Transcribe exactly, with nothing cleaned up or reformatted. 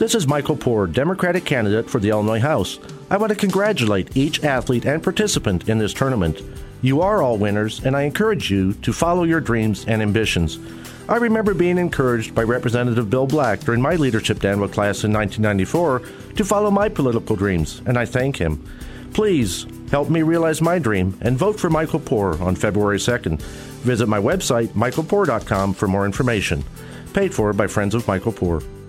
This is Michael Poore, Democratic candidate for the Illinois House. I want to congratulate each athlete and participant in this tournament. You are all winners, and I encourage you to follow your dreams and ambitions. I remember being encouraged by Representative Bill Black during my leadership Danville class in nineteen ninety-four to follow my political dreams, and I thank him. Please help me realize my dream and vote for Michael Poore on February second. Visit my website, michael poore dot com, for more information. Paid for by Friends of Michael Poore.